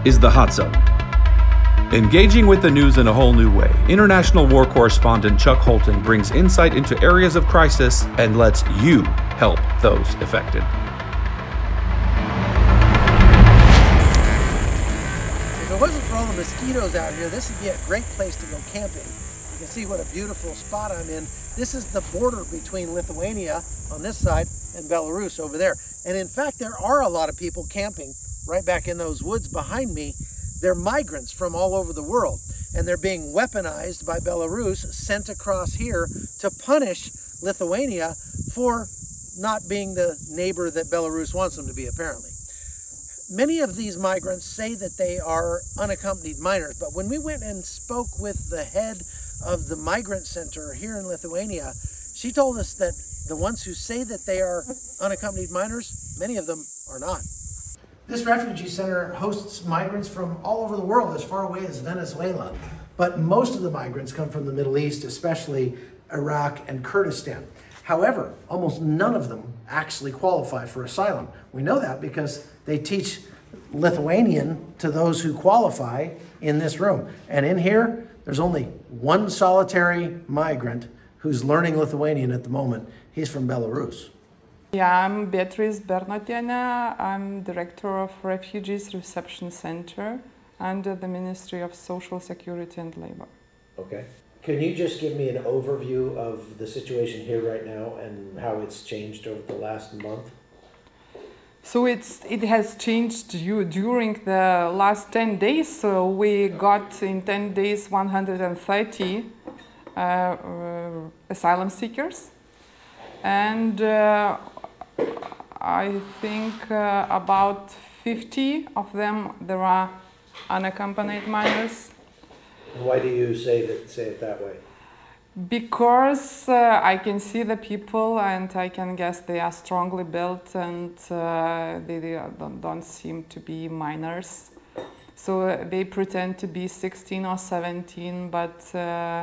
is the Hot Zone. Engaging with the news in a whole new way, international war correspondent Chuck Holton brings insight into areas of crisis and lets you help those affected. If it wasn't for all the mosquitoes out here, this would be a great place to go camping. You can see what a beautiful spot I'm in. This is the border between Lithuania on this side and Belarus over there. And in fact, there are a lot of people camping right back in those woods behind me. They're migrants from all over the world, and they're being weaponized by Belarus, sent across here to punish Lithuania for not being the neighbor that Belarus wants them to be, apparently. Many of these migrants say that they are unaccompanied minors, but when we went and spoke with the head of the migrant center here in Lithuania, she told us that the ones who say that they are unaccompanied minors, many of them are not. This refugee center hosts migrants from all over the world, as far away as Venezuela. But most of the migrants come from the Middle East, especially Iraq and Kurdistan. However, almost none of them actually qualify for asylum. We know that because they teach Lithuanian to those who qualify in this room. And in here, there's only one solitary migrant who's learning Lithuanian at the moment. He's from Belarus. Yeah, I'm Beatrice Bernotiene. I'm Director of Refugees Reception Center under the Ministry of Social Security and Labor. Okay. Can you just give me an overview of the situation here right now and how it's changed over the last month? So it has changed during the last 10 days. So we got in 10 days 130 asylum seekers. And I think about 50 of them there are unaccompanied minors. Why do you say it that way? Because I can see the people and I can guess they are strongly built and they don't seem to be minors. So they pretend to be 16 or 17, but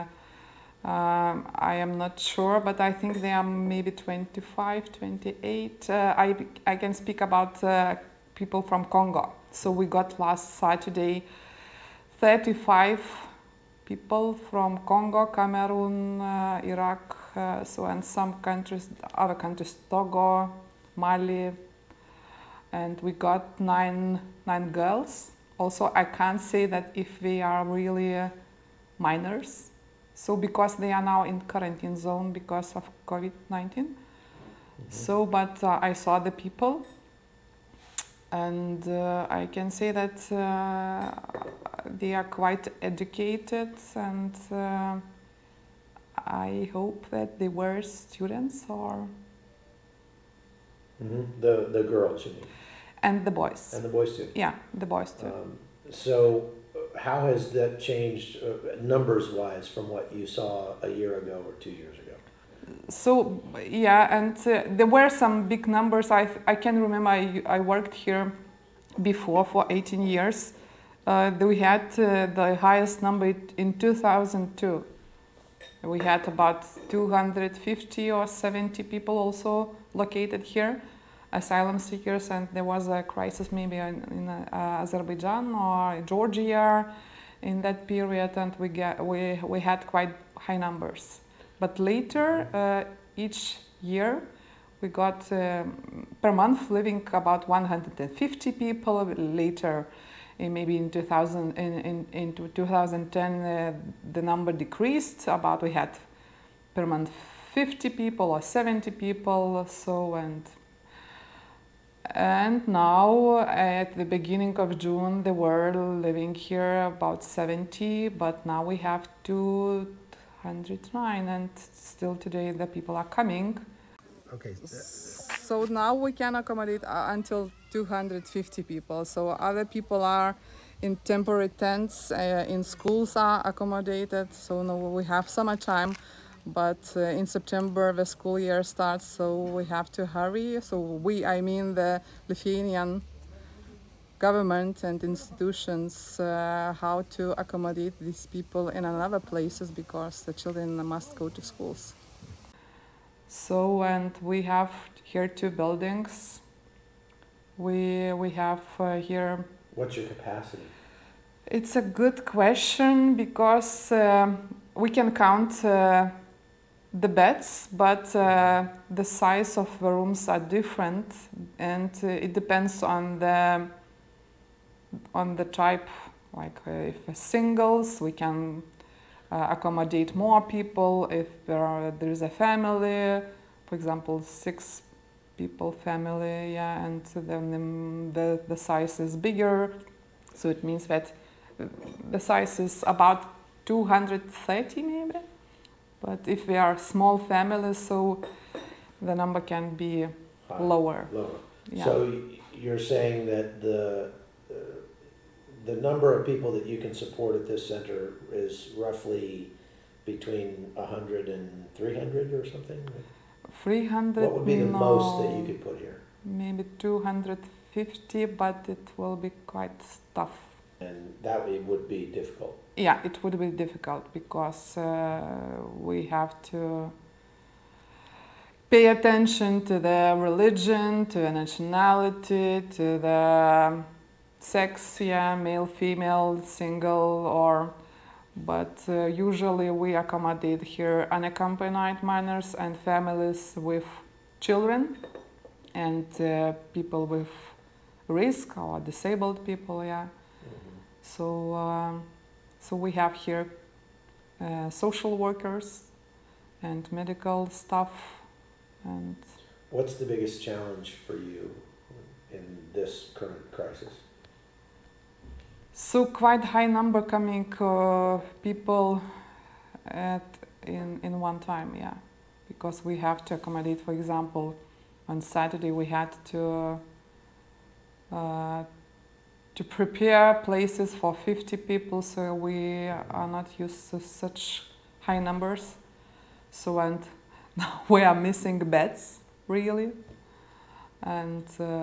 I am not sure, but I think they are maybe 25, 28. I can speak about people from Congo. So we got last Saturday 35 people from Congo, Cameroon, Iraq, and some countries, other countries, Togo, Mali, and we got nine girls. Also, I can't say that if they are really minors. So because they are now in quarantine zone because of COVID-19. Mm-hmm. So, but I saw the people and I can say that they are quite educated and I hope that they were students or... Mm-hmm. The girls, you mean? And the boys. And the boys too? Yeah, the boys too. So how has that changed numbers-wise from what you saw a year ago or 2 years ago? So, yeah, and there were some big numbers. I can remember I worked here before for 18 years. We had the highest number in 2002. We had about 250 or 70 people also located here, asylum seekers, and there was a crisis maybe in Azerbaijan or Georgia in that period, and we had quite high numbers. But later, each year, we got per month living about 150 people. Later, maybe in 2010, the number decreased. About we had per month 50 people or 70 people. So and now at the beginning of June, they were living here about 70, but now we have 209, and still today the people are coming. Okay. So now we can accommodate until 250 people. So other people are in temporary tents, in schools are accommodated. So now we have summertime, but in September the school year starts, so we have to hurry. So I mean the Lithuanian government and institutions, how to accommodate these people in other places because the children must go to schools. So, and we have here 2 buildings. We have here What's your capacity? It's a good question because we can count the beds, but the size of the rooms are different, and it depends on the type. Like if singles, we can accommodate more people. If there is a family, for example, 6 people family, yeah, and then the size is bigger. So it means that the size is about 230 maybe. But if we are small families, so the number can be lower. Lower. Yeah. So you're saying that the number of people that you can support at this center is roughly between 100 and 300 or something? 300. What would be the most that you could put here? Maybe 250, but it will be quite tough. And that would be difficult. Yeah, it would be difficult because we have to pay attention to the religion, to the nationality, to the sex, yeah, male, female, single, but usually we accommodate here unaccompanied minors and families with children and people with risk or disabled people, yeah. So we have here social workers and medical staff. And what's the biggest challenge for you in this current crisis? So quite high number coming people in one time, yeah, because we have to accommodate. For example, on Saturday we had to prepare places for 50 people, so we are not used to such high numbers. So and now we are missing beds, really. And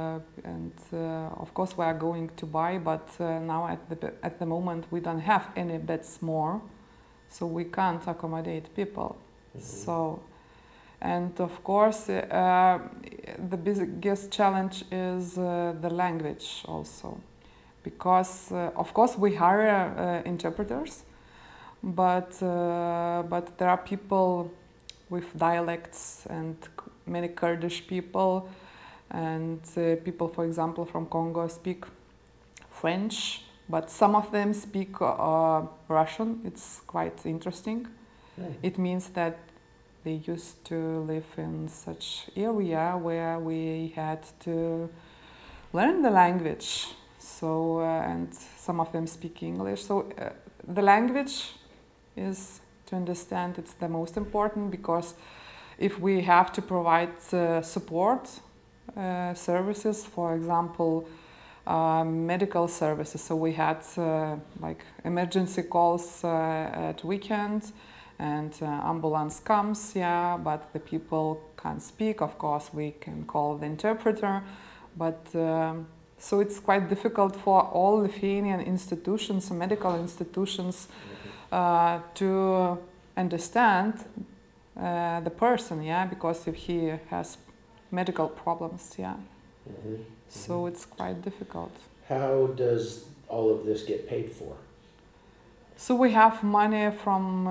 of course we are going to buy, but now at the moment we don't have any beds more, so we can't accommodate people. So, and of course the biggest challenge is the language also, because of course we hire interpreters, but there are people with dialects and many Kurdish people. And people, for example, from Congo speak French, but some of them speak Russian. It's quite interesting. It means that they used to live in such area where we had to learn the language. So, and some of them speak English. So the language is, to understand, it's the most important, because if we have to provide support, services, for example, medical services. So we had like emergency calls at weekends, and ambulance comes, yeah, but the people can't speak. Of course, we can call the interpreter, but so it's quite difficult for all Lithuanian institutions, medical institutions, to understand the person, yeah, because if he has medical problems, yeah. So it's quite difficult. How does all of this get paid for? So we have money from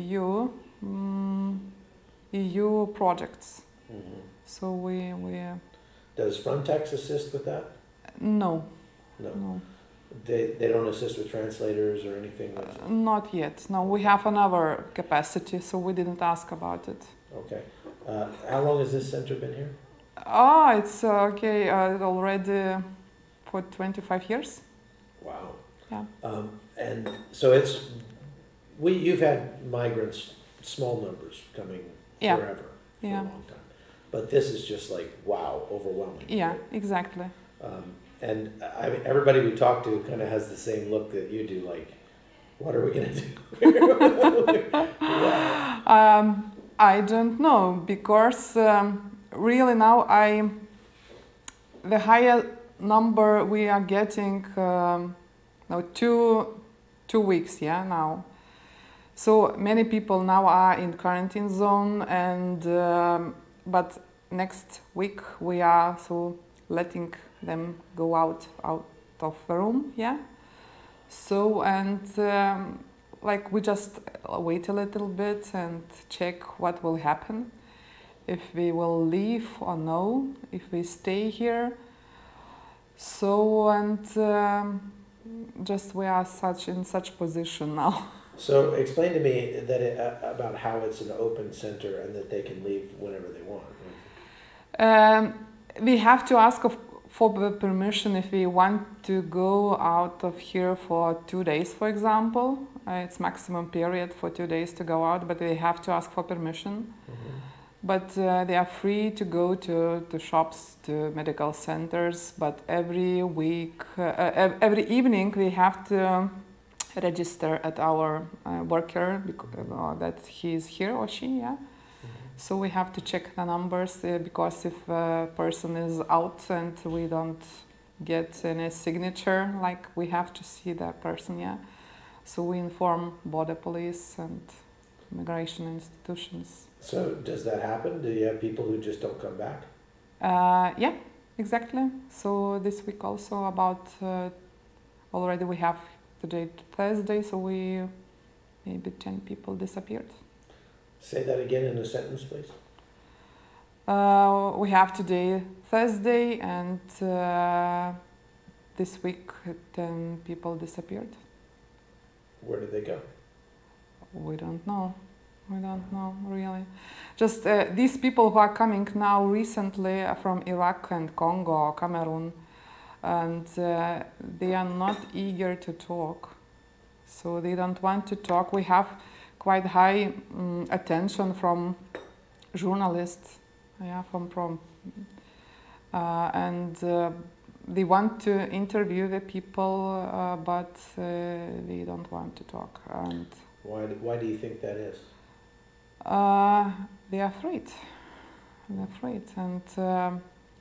EU projects. So we Does Frontex assist with that? No. No. They don't assist with translators or anything like that? Not yet. No, we have another capacity, so we didn't ask about it. Okay. How long has this center been here? It's okay. Already for 25 years. Wow. Yeah. And so you've had migrants, small numbers, coming forever, for a long time. But this is just like, wow, overwhelming. Yeah, right? exactly. And I mean, everybody we talk to kind of has the same look that you do, like, what are we going to do? Wow. I don't know, because really now the higher number we are getting now 2 weeks, yeah, now. So many people now are in quarantine zone, and but next week we are so letting them go out of the room, yeah. So, and like we just wait a little bit and check what will happen, if we will leave or no, if we stay here. So, and just we are in such position now. So explain to me that about how it's an open center and that they can leave whenever they want. We have to ask for the permission if we want to go out of here for 2 days, for example. It's maximum period for 2 days to go out, but they have to ask for permission. Mm-hmm. But they are free to go to shops, to medical centers, but every week, every evening we have to register at our worker that he is here or she, yeah. So we have to check the numbers because if a person is out and we don't get any signature, like we have to see that person, yeah. So we inform border police and immigration institutions. So does that happen? Do you have people who just don't come back? Yeah, exactly. So this week also about, already we have today Thursday, so maybe 10 people disappeared. Say that again in a sentence, please. We have today Thursday, and this week 10 people disappeared. Where did they go? We don't know. We don't know, really. Just these people who are coming now recently from Iraq and Congo or Cameroon, and they are not eager to talk. So they don't want to talk. We have quite high attention from journalists, yeah, and they want to interview the people, but they don't want to talk. And why do you think that is? They are afraid. They're afraid, and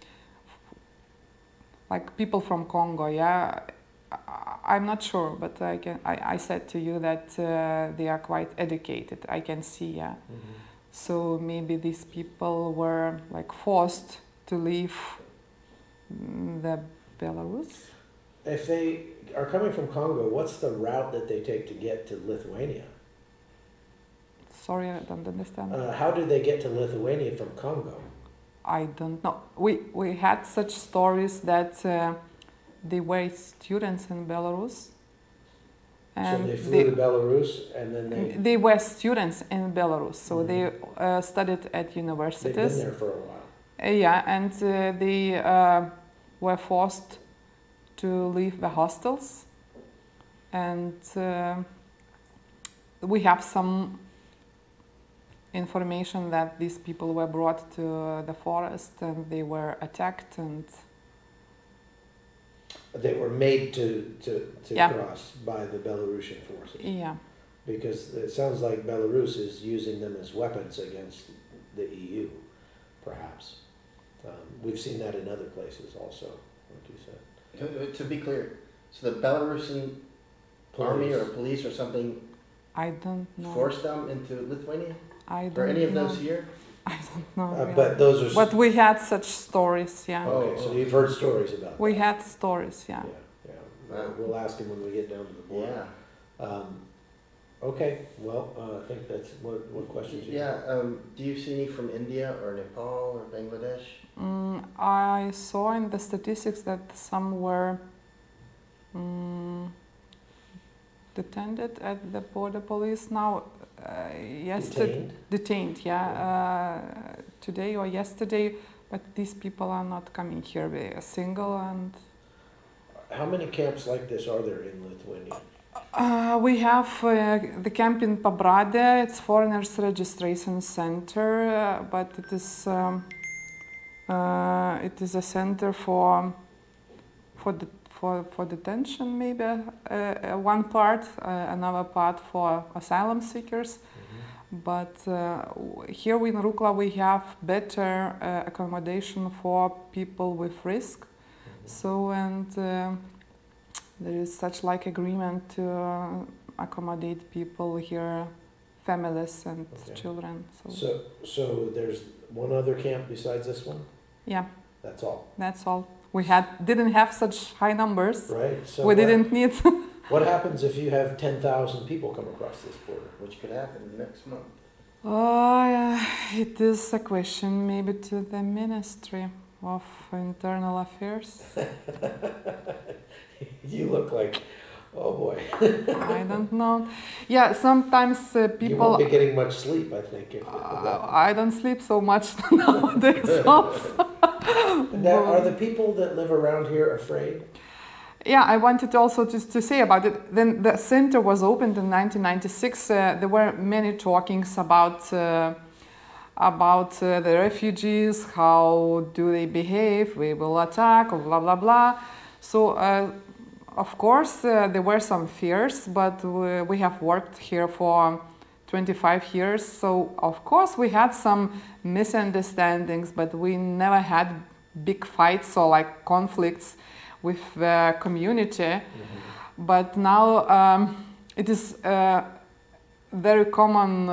like people from Congo, yeah. I'm not sure, but I said to you that they are quite educated. I can see, yeah. Mm-hmm. So maybe these people were like forced to leave the Belarus. If they are coming from Congo, what's the route that they take to get to Lithuania? Sorry, I don't understand. How do they get to Lithuania from Congo? I don't know. We had such stories that they were students in Belarus. And so they flew to Belarus and then they were students in Belarus, so they studied at universities. They've been there for a while. Yeah, and they were forced to leave the hostels. And we have some information that these people were brought to the forest and they were attacked and they were made to yeah. cross by the Belarusian forces. Yeah. Because it sounds like Belarus is using them as weapons against the EU, perhaps. We've seen that in other places also, like you said. To be clear, so the Belarusian army or police or something I don't know. Forced them into Lithuania? I don't Are any of know. those here? I don't know. Really. But those are. But we had such stories, yeah. Okay, so you've heard stories about. We that. had stories, yeah. Yeah. We'll ask him when we get down to the border. Yeah. Okay. Well, I think that's what questions you have. Yeah. Do you see any from India or Nepal or Bangladesh? I saw in the statistics that some were detained at the border police now. Yesterday, detained, yeah, today or yesterday. But these people are not coming here. They are single and. How many camps like this are there in Lithuania? We have the camp in Pabrade. It's Foreigners Registration Center, but it is a center for detention, maybe one part, another part for asylum seekers. Mm-hmm. But here in Rukla we have better accommodation for people with risk. Mm-hmm. So and there is such like agreement to accommodate people here, families and children. So there's one other camp besides this one? Yeah. That's all? That's all. we didn't have such high numbers. Right. So We didn't need. What happens if you have 10,000 people come across this border? Which could happen next month. It is a question maybe to the Ministry of Internal Affairs. You look like, oh boy. I don't know. Yeah, sometimes people. You won't be getting much sleep, I think. I don't sleep so much nowadays. Also. Now, are the people that live around here afraid? Yeah, I wanted also just to say about it. Then the center was opened in 1996. There were many talkings about the refugees. How do they behave? We will attack, or blah blah blah. So, of course, there were some fears, but we have worked here for 25 years. So, of course, we had some misunderstandings, but we never had big fights or like conflicts with the community. Mm-hmm. But now it is a very common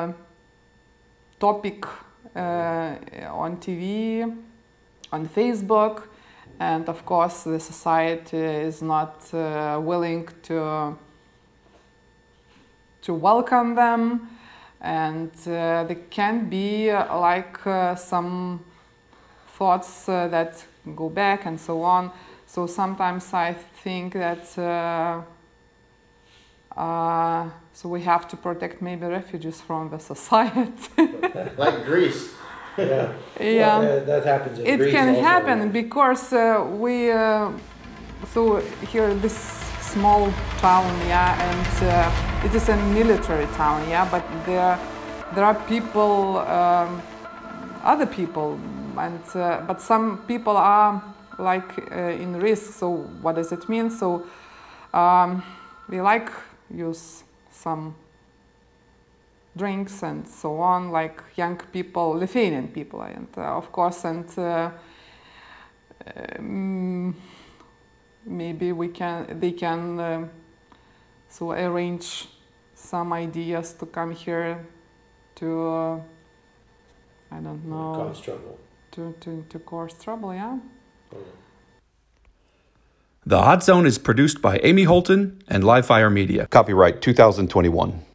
topic on TV, on Facebook, and of course the society is not willing to welcome them, and there can be some thoughts that go back and so on. So sometimes I think that so we have to protect maybe refugees from the society. Like Greece. Yeah. Yeah. Well, that happens in Greece It can also. happen because we so here this small town, yeah, and it is a military town, yeah, but there are people, other people, and but some people are in risk. So what does it mean? So we use some drinks and so on, like young people, Lithuanian people, and of course, and maybe they can so arrange some ideas to come here to I don't know, cause trouble. To cause trouble, yeah. The Hot Zone is produced by Amy Holton and Livefire Media. Copyright 2021.